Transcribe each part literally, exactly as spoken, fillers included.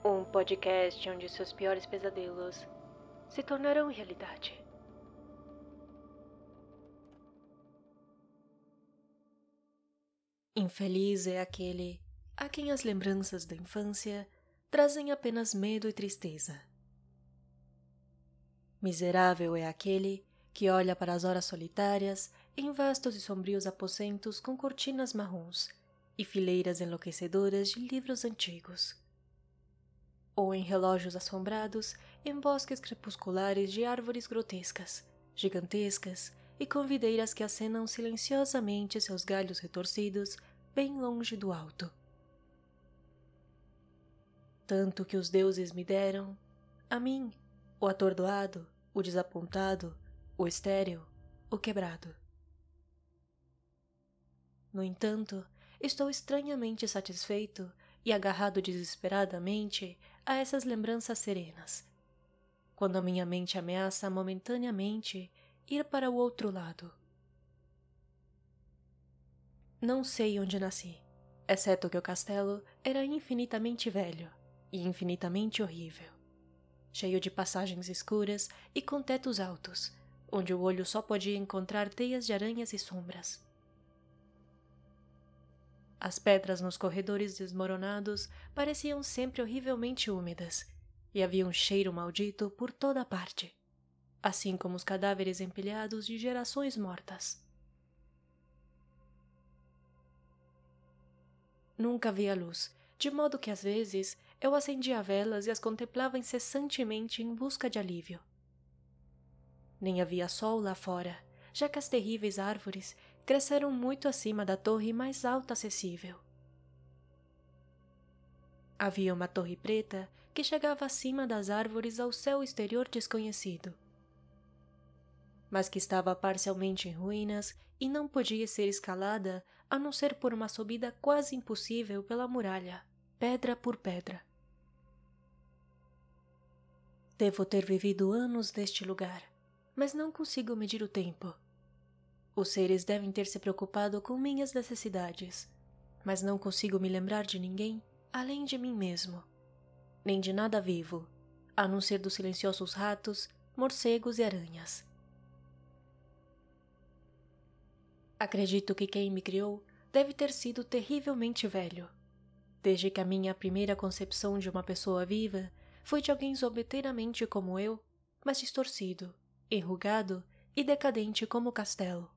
Um podcast onde seus piores pesadelos se tornarão realidade. Infeliz é aquele a quem as lembranças da infância trazem apenas medo e tristeza. Miserável é aquele que olha para as horas solitárias em vastos e sombrios aposentos com cortinas marrons e fileiras enlouquecedoras de livros antigos. Ou em relógios assombrados em bosques crepusculares de árvores grotescas, gigantescas e com videiras que acenam silenciosamente seus galhos retorcidos bem longe do alto. Tanto que os deuses me deram, a mim, o atordoado, o desapontado, o estéril, o quebrado. No entanto, estou estranhamente satisfeito e agarrado desesperadamente a essas lembranças serenas, quando a minha mente ameaça momentaneamente ir para o outro lado. Não sei onde nasci, exceto que o castelo era infinitamente velho e infinitamente horrível, cheio de passagens escuras e com tetos altos, onde o olho só podia encontrar teias de aranhas e sombras. As pedras nos corredores desmoronados pareciam sempre horrivelmente úmidas, e havia um cheiro maldito por toda a parte, assim como os cadáveres empilhados de gerações mortas. Nunca via luz, de modo que às vezes eu acendia velas e as contemplava incessantemente em busca de alívio. Nem havia sol lá fora, já que as terríveis árvores cresceram muito acima da torre mais alta acessível. Havia uma torre preta que chegava acima das árvores ao céu exterior desconhecido, mas que estava parcialmente em ruínas e não podia ser escalada a não ser por uma subida quase impossível pela muralha, pedra por pedra. Devo ter vivido anos neste lugar, mas não consigo medir o tempo. Os seres devem ter se preocupado com minhas necessidades, mas não consigo me lembrar de ninguém além de mim mesmo, nem de nada vivo, a não ser dos silenciosos ratos, morcegos e aranhas. Acredito que quem me criou deve ter sido terrivelmente velho, desde que a minha primeira concepção de uma pessoa viva foi de alguém zombeteiramente como eu, mas distorcido, enrugado e decadente como o castelo.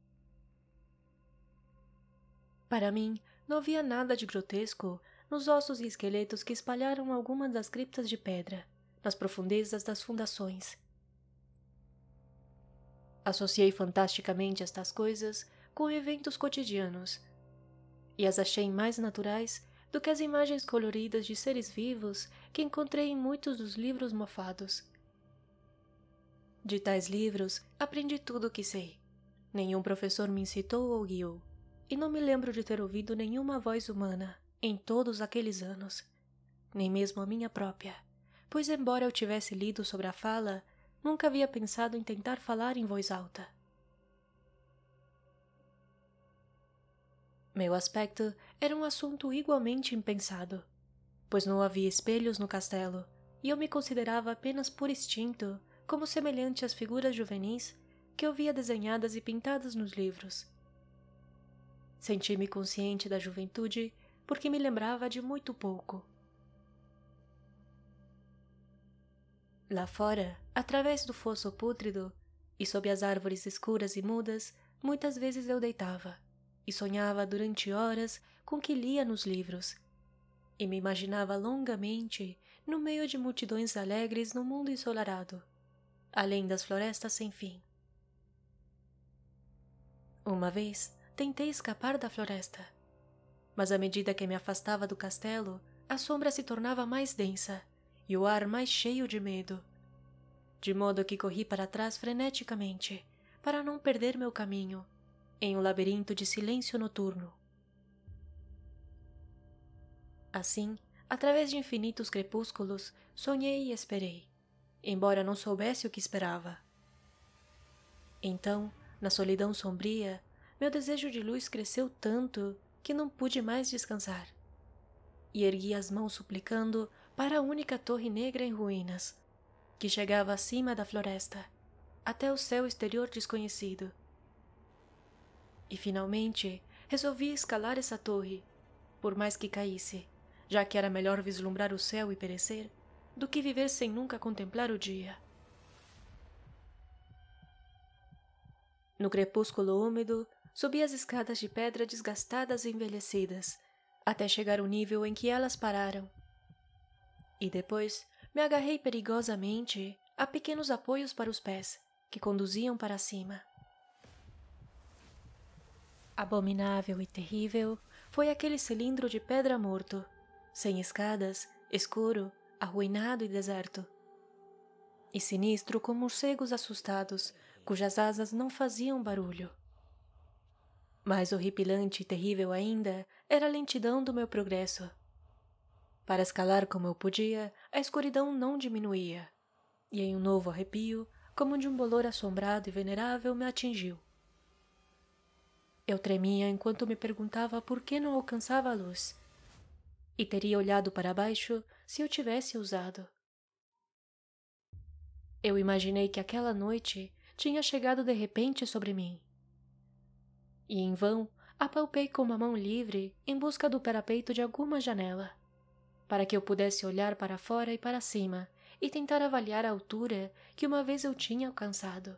Para mim, não havia nada de grotesco nos ossos e esqueletos que espalharam algumas das criptas de pedra, nas profundezas das fundações. Associei fantasticamente estas coisas com eventos cotidianos, e as achei mais naturais do que as imagens coloridas de seres vivos que encontrei em muitos dos livros mofados. De tais livros, aprendi tudo o que sei. Nenhum professor me incitou ou guiou, e não me lembro de ter ouvido nenhuma voz humana em todos aqueles anos, nem mesmo a minha própria, pois embora eu tivesse lido sobre a fala, nunca havia pensado em tentar falar em voz alta. Meu aspecto era um assunto igualmente impensado, pois não havia espelhos no castelo, e eu me considerava apenas por instinto como semelhante às figuras juvenis que eu via desenhadas e pintadas nos livros. Senti-me consciente da juventude porque me lembrava de muito pouco. Lá fora, através do fosso pútrido, e sob as árvores escuras e mudas, muitas vezes eu deitava, e sonhava durante horas com o que lia nos livros, e me imaginava longamente no meio de multidões alegres no mundo ensolarado, além das florestas sem fim. Uma vez, tentei escapar da floresta, mas à medida que me afastava do castelo, a sombra se tornava mais densa e o ar mais cheio de medo, de modo que corri para trás freneticamente, para não perder meu caminho, em um labirinto de silêncio noturno. Assim, através de infinitos crepúsculos, sonhei e esperei, embora não soubesse o que esperava. Então, na solidão sombria, meu desejo de luz cresceu tanto que não pude mais descansar, e ergui as mãos suplicando para a única torre negra em ruínas, que chegava acima da floresta, até o céu exterior desconhecido. E finalmente resolvi escalar essa torre, por mais que caísse, já que era melhor vislumbrar o céu e perecer, do que viver sem nunca contemplar o dia. No crepúsculo úmido, subi as escadas de pedra desgastadas e envelhecidas, até chegar ao nível em que elas pararam. E depois me agarrei perigosamente a pequenos apoios para os pés, que conduziam para cima. Abominável e terrível foi aquele cilindro de pedra morto, sem escadas, escuro, arruinado e deserto. E sinistro como morcegos assustados, cujas asas não faziam barulho. Mais horripilante e terrível ainda era a lentidão do meu progresso. Para escalar como eu podia, a escuridão não diminuía, e em um novo arrepio, como de um bolor assombrado e venerável, me atingiu. Eu tremia enquanto me perguntava por que não alcançava a luz, e teria olhado para baixo se eu tivesse ousado. Eu imaginei que aquela noite tinha chegado de repente sobre mim. E em vão apalpei com uma mão livre em busca do parapeito de alguma janela, para que eu pudesse olhar para fora e para cima e tentar avaliar a altura que uma vez eu tinha alcançado.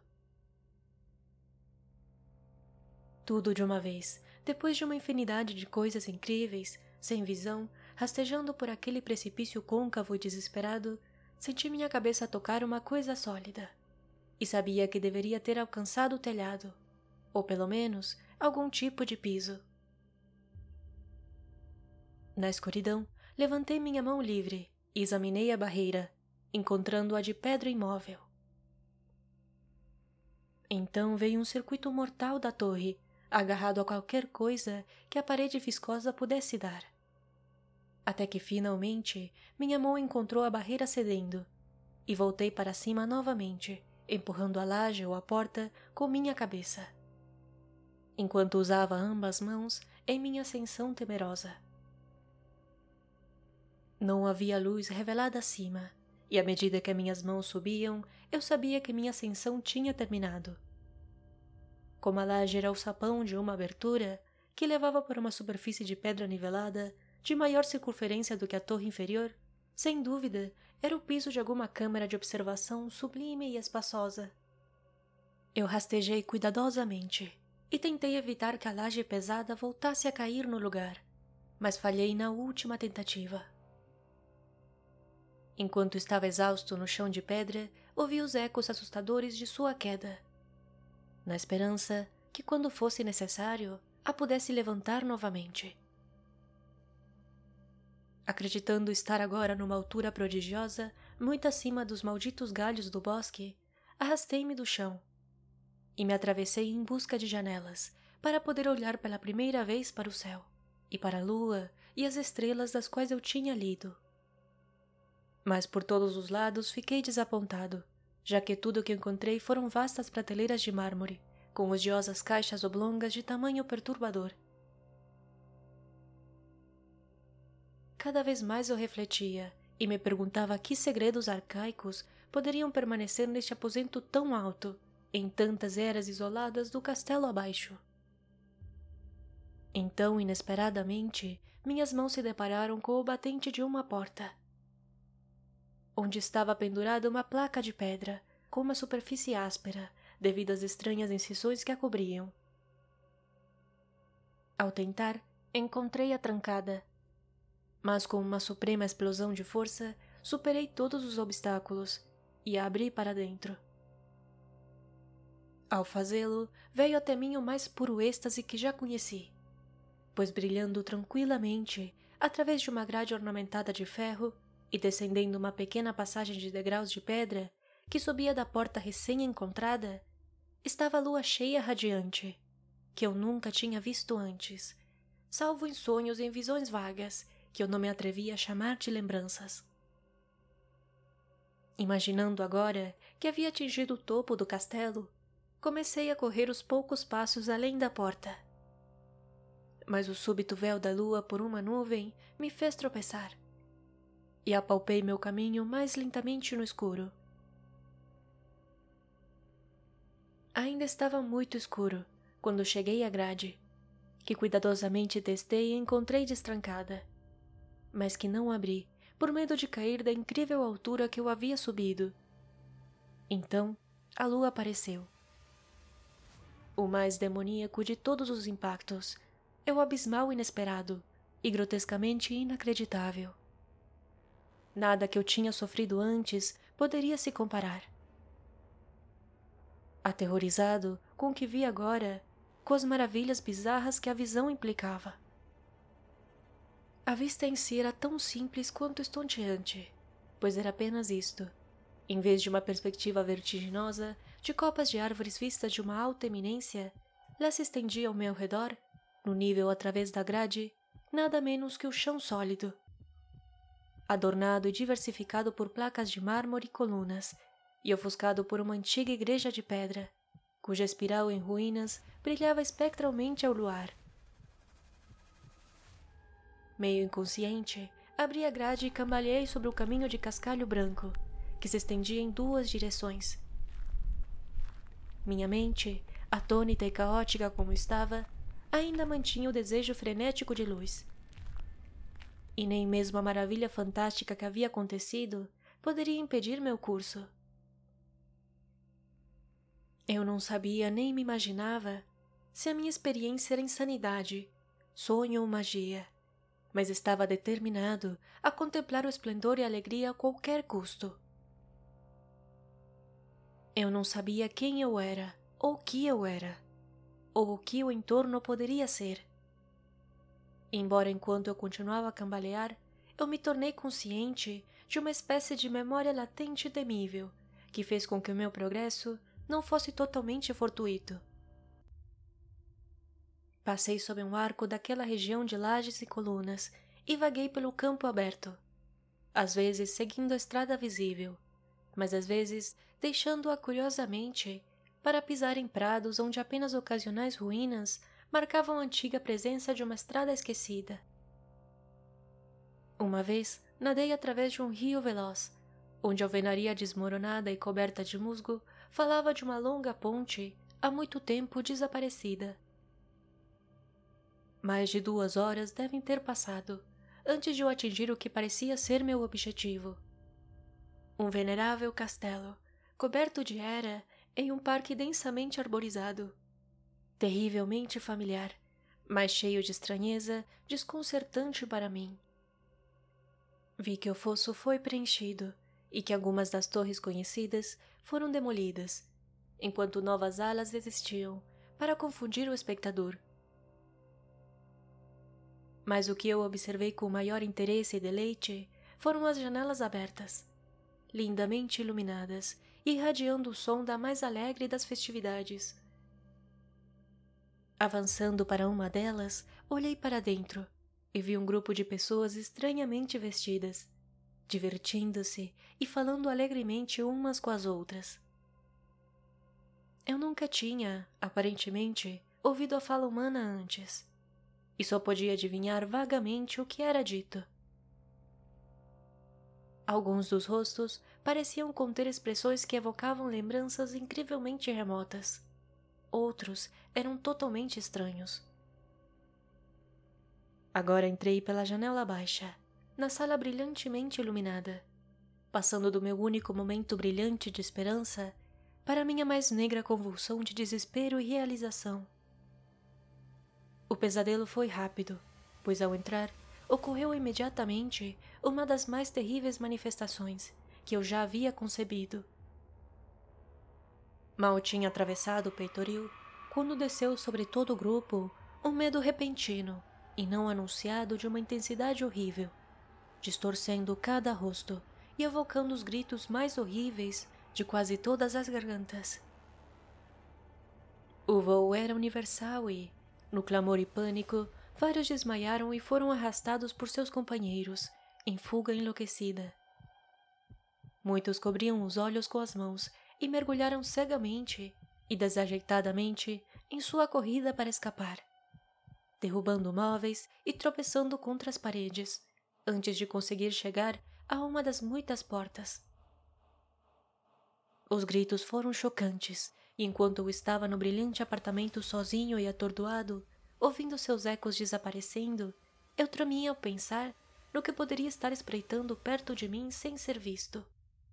Tudo de uma vez, depois de uma infinidade de coisas incríveis, sem visão, rastejando por aquele precipício côncavo e desesperado, senti minha cabeça tocar uma coisa sólida, e sabia que deveria ter alcançado o telhado, ou pelo menos algum tipo de piso. Na escuridão, levantei minha mão livre e examinei a barreira, encontrando-a de pedra imóvel. Então veio um circuito mortal da torre, agarrado a qualquer coisa que a parede viscosa pudesse dar. Até que, finalmente, minha mão encontrou a barreira cedendo, e voltei para cima novamente, empurrando a laje ou a porta com minha cabeça, enquanto usava ambas mãos em minha ascensão temerosa. Não havia luz revelada acima, e à medida que minhas mãos subiam, eu sabia que minha ascensão tinha terminado. Como a laje era o sapão de uma abertura, que levava para uma superfície de pedra nivelada, de maior circunferência do que a torre inferior, sem dúvida, era o piso de alguma câmara de observação sublime e espaçosa. Eu rastejei cuidadosamente e tentei evitar que a laje pesada voltasse a cair no lugar, mas falhei na última tentativa. Enquanto estava exausto no chão de pedra, ouvi os ecos assustadores de sua queda, na esperança que, quando fosse necessário, a pudesse levantar novamente. Acreditando estar agora numa altura prodigiosa, muito acima dos malditos galhos do bosque, arrastei-me do chão e me atravessei em busca de janelas para poder olhar pela primeira vez para o céu e para a lua e as estrelas das quais eu tinha lido. Mas por todos os lados fiquei desapontado, já que tudo o que encontrei foram vastas prateleiras de mármore, com odiosas caixas oblongas de tamanho perturbador. Cada vez mais eu refletia e me perguntava que segredos arcaicos poderiam permanecer neste aposento tão alto, em tantas eras isoladas do castelo abaixo. Então, inesperadamente, minhas mãos se depararam com o batente de uma porta, onde estava pendurada uma placa de pedra, com uma superfície áspera, devido às estranhas incisões que a cobriam. Ao tentar, encontrei-a trancada, mas com uma suprema explosão de força, superei todos os obstáculos e a abri para dentro. Ao fazê-lo, veio até mim o mais puro êxtase que já conheci, pois brilhando tranquilamente, através de uma grade ornamentada de ferro e descendendo uma pequena passagem de degraus de pedra que subia da porta recém-encontrada, estava a lua cheia radiante, que eu nunca tinha visto antes, salvo em sonhos e em visões vagas, que eu não me atrevia a chamar de lembranças. Imaginando agora que havia atingido o topo do castelo, comecei a correr os poucos passos além da porta. Mas o súbito véu da lua por uma nuvem me fez tropeçar. e apalpei meu caminho mais lentamente no escuro. Ainda estava muito escuro quando cheguei à grade, que cuidadosamente testei e encontrei destrancada, mas que não abri por medo de cair da incrível altura que eu havia subido. Então, a lua apareceu. O mais demoníaco de todos os impactos é o abismal inesperado e grotescamente inacreditável. Nada que eu tinha sofrido antes poderia se comparar. Aterrorizado com o que vi agora, com as maravilhas bizarras que a visão implicava. A vista em si era tão simples quanto estonteante, pois era apenas isto. Em vez de uma perspectiva vertiginosa de copas de árvores vistas de uma alta eminência, lá se estendia ao meu redor, no nível através da grade, nada menos que o chão sólido, adornado e diversificado por placas de mármore e colunas, e ofuscado por uma antiga igreja de pedra, cuja espiral em ruínas brilhava espectralmente ao luar. Meio inconsciente, abri a grade e cambaleei sobre o caminho de cascalho branco, que se estendia em duas direções. Minha mente, atônita e caótica como estava, ainda mantinha o desejo frenético de luz. E nem mesmo a maravilha fantástica que havia acontecido poderia impedir meu curso. Eu não sabia nem me imaginava se a minha experiência era insanidade, sonho ou magia, mas estava determinado a contemplar o esplendor e a alegria a qualquer custo. Eu não sabia quem eu era, ou o que eu era, ou o que o entorno poderia ser. Embora enquanto eu continuava a cambalear, eu me tornei consciente de uma espécie de memória latente e temível, que fez com que o meu progresso não fosse totalmente fortuito. Passei sob um arco daquela região de lajes e colunas e vaguei pelo campo aberto, às vezes seguindo a estrada visível, mas às vezes deixando-a curiosamente para pisar em prados onde apenas ocasionais ruínas marcavam a antiga presença de uma estrada esquecida. Uma vez nadei através de um rio veloz, onde a alvenaria desmoronada e coberta de musgo falava de uma longa ponte há muito tempo desaparecida. Mais de duas horas devem ter passado antes de eu atingir o que parecia ser meu objetivo. Um venerável castelo, coberto de era em um parque densamente arborizado. Terrivelmente familiar, mas cheio de estranheza desconcertante para mim. Vi que o fosso foi preenchido e que algumas das torres conhecidas foram demolidas, enquanto novas alas existiam para confundir o espectador. Mas o que eu observei com maior interesse e deleite foram as janelas abertas, lindamente iluminadas e irradiando o som da mais alegre das festividades. Avançando para uma delas, olhei para dentro e vi um grupo de pessoas estranhamente vestidas, divertindo-se e falando alegremente umas com as outras. Eu nunca tinha, aparentemente, ouvido a fala humana antes, e só podia adivinhar vagamente o que era dito. Alguns dos rostos pareciam conter expressões que evocavam lembranças incrivelmente remotas. Outros eram totalmente estranhos. Agora entrei pela janela baixa, na sala brilhantemente iluminada, passando do meu único momento brilhante de esperança para minha mais negra convulsão de desespero e realização. O pesadelo foi rápido, pois ao entrar, ocorreu imediatamente uma das mais terríveis manifestações que eu já havia concebido. Mal tinha atravessado o peitoril, quando desceu sobre todo o grupo um medo repentino e não anunciado de uma intensidade horrível, distorcendo cada rosto e evocando os gritos mais horríveis de quase todas as gargantas. O voo era universal e, no clamor e pânico, vários desmaiaram e foram arrastados por seus companheiros, em fuga enlouquecida. Muitos cobriam os olhos com as mãos e mergulharam cegamente e desajeitadamente em sua corrida para escapar, derrubando móveis e tropeçando contra as paredes, antes de conseguir chegar a uma das muitas portas. Os gritos foram chocantes, e enquanto eu estava no brilhante apartamento sozinho e atordoado, ouvindo seus ecos desaparecendo, eu tremia ao pensar no que poderia estar espreitando perto de mim sem ser visto.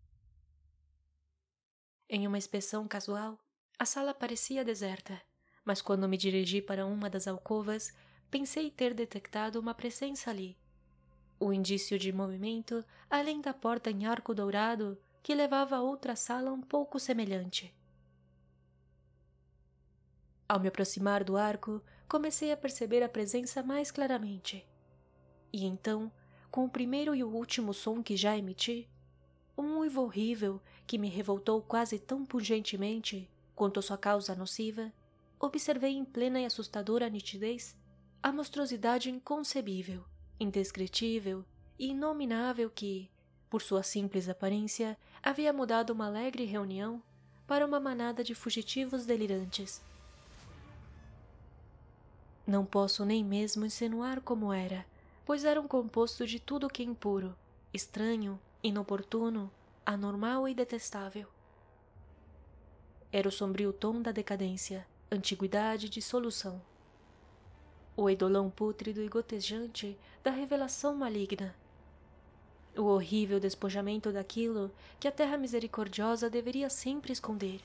Em uma inspeção casual, a sala parecia deserta, mas quando me dirigi para uma das alcovas, pensei ter detectado uma presença ali. O indício de movimento além da porta em arco dourado que levava a outra sala um pouco semelhante. Ao me aproximar do arco, comecei a perceber a presença mais claramente. E então, com o primeiro e o último som que já emiti, um uivo horrível que me revoltou quase tão pungentemente quanto sua causa nociva, observei em plena e assustadora nitidez a monstruosidade inconcebível, indescritível e inominável que, por sua simples aparência, havia mudado uma alegre reunião para uma manada de fugitivos delirantes. Não posso nem mesmo insinuar como era, pois era um composto de tudo o que é impuro, estranho, inoportuno, anormal e detestável. Era o sombrio tom da decadência, antiguidade e dissolução. O eidolão pútrido e gotejante da revelação maligna. O horrível despojamento daquilo que a terra misericordiosa deveria sempre esconder.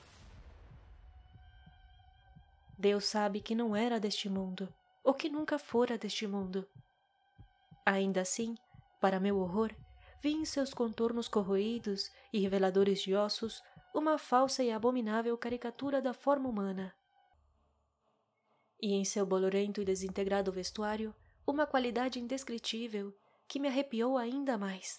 Deus sabe que não era deste mundo, ou que nunca fora deste mundo. Ainda assim, para meu horror, vi em seus contornos corroídos e reveladores de ossos uma falsa e abominável caricatura da forma humana. E em seu bolorento e desintegrado vestuário, uma qualidade indescritível que me arrepiou ainda mais.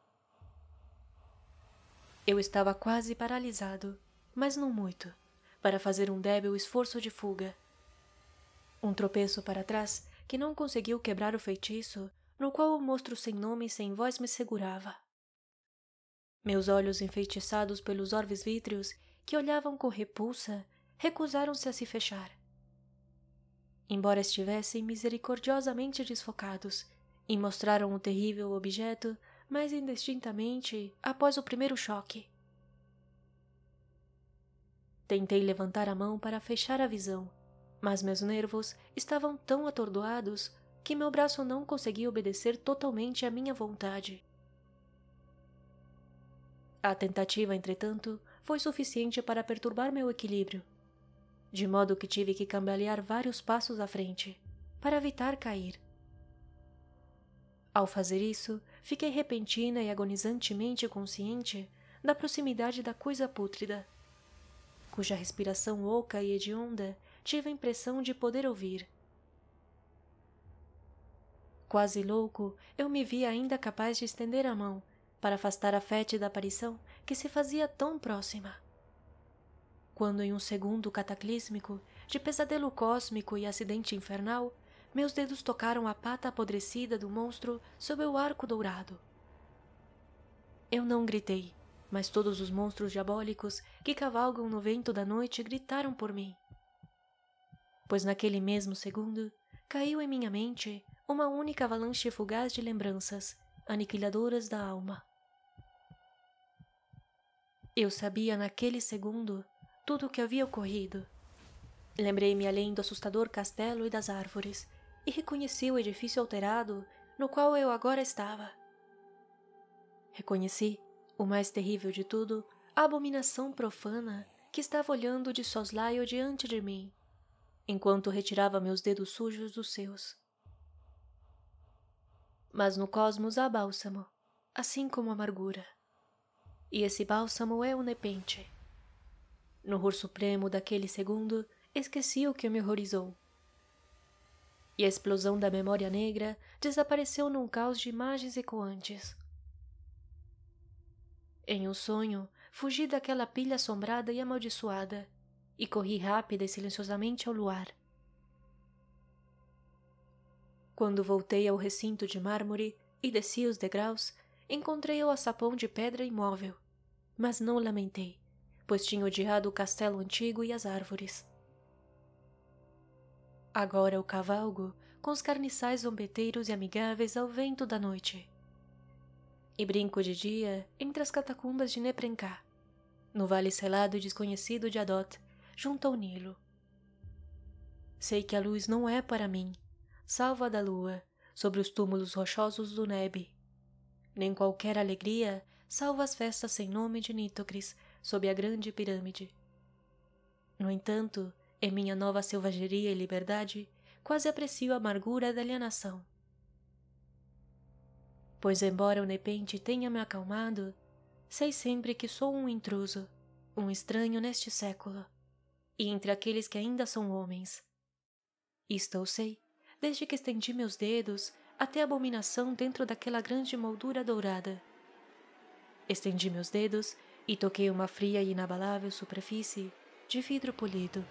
Eu estava quase paralisado, mas não muito, para fazer um débil esforço de fuga. Um tropeço para trás que não conseguiu quebrar o feitiço no qual o monstro sem nome e sem voz me segurava. Meus olhos enfeitiçados pelos orves vítreos que olhavam com repulsa, recusaram-se a se fechar. Embora estivessem misericordiosamente desfocados, e mostraram o terrível objeto mais indistintamente após o primeiro choque. Tentei levantar a mão para fechar a visão, mas meus nervos estavam tão atordoados que meu braço não conseguia obedecer totalmente à minha vontade. A tentativa, entretanto, foi suficiente para perturbar meu equilíbrio, de modo que tive que cambalear vários passos à frente, para evitar cair. Ao fazer isso, fiquei repentina e agonizantemente consciente da proximidade da coisa pútrida, cuja respiração oca e hedionda tive a impressão de poder ouvir. Quase louco, eu me via ainda capaz de estender a mão para afastar a fétida aparição que se fazia tão próxima. Quando em um segundo cataclísmico, de pesadelo cósmico e acidente infernal, meus dedos tocaram a pata apodrecida do monstro sob o arco dourado. Eu não gritei, mas todos os monstros diabólicos que cavalgam no vento da noite gritaram por mim. Pois naquele mesmo segundo, caiu em minha mente uma única avalanche fugaz de lembranças, aniquiladoras da alma. Eu sabia naquele segundo tudo o que havia ocorrido. Lembrei-me além do assustador castelo e das árvores, e reconheci o edifício alterado no qual eu agora estava. Reconheci, o mais terrível de tudo, a abominação profana que estava olhando de soslaio diante de mim, enquanto retirava meus dedos sujos dos seus. Mas no cosmos há bálsamo, assim como amargura. E esse bálsamo é o nepente. No horror supremo daquele segundo, esqueci o que me horrorizou. E a explosão da memória negra desapareceu num caos de imagens ecoantes. Em um sonho, fugi daquela pilha assombrada e amaldiçoada, e corri rápida e silenciosamente ao luar. Quando voltei ao recinto de mármore e desci os degraus, encontrei o alçapão de pedra imóvel, mas não lamentei, pois tinha odiado o castelo antigo e as árvores. Agora eu cavalgo com os carniçais zombeteiros e amigáveis ao vento da noite. e brinco de dia entre as catacumbas de Neprenká, no vale selado e desconhecido de Adot, junto ao Nilo. Sei que a luz não é para mim, salva da lua, sobre os túmulos rochosos do Nebe, nem qualquer alegria salva as festas sem nome de Nitocris sob a grande pirâmide. No entanto, em minha nova selvageria e liberdade, quase aprecio a amargura da alienação. Pois embora o Nepente tenha me acalmado, sei sempre que sou um intruso, um estranho neste século, e entre aqueles que ainda são homens. Isto eu sei, desde que estendi meus dedos até a abominação dentro daquela grande moldura dourada. Estendi meus dedos e toquei uma fria e inabalável superfície de vidro polido.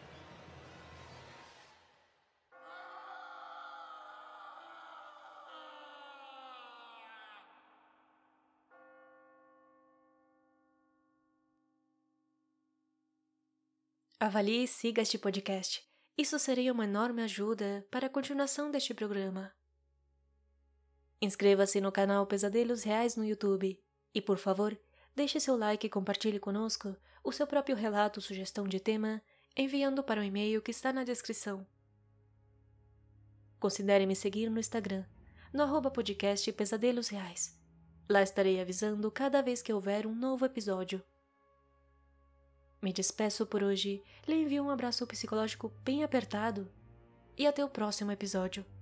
Avalie e siga este podcast. Isso seria uma enorme ajuda para a continuação deste programa. Inscreva-se no canal Pesadelos Reais no YouTube e, por favor, deixe seu like e compartilhe conosco o seu próprio relato ou sugestão de tema enviando para o e-mail que está na descrição. Considere me seguir no Instagram, no arroba podcast Pesadelos Reais. Lá estarei avisando cada vez que houver um novo episódio. Me despeço por hoje, lhe envio um abraço psicológico bem apertado e até o próximo episódio.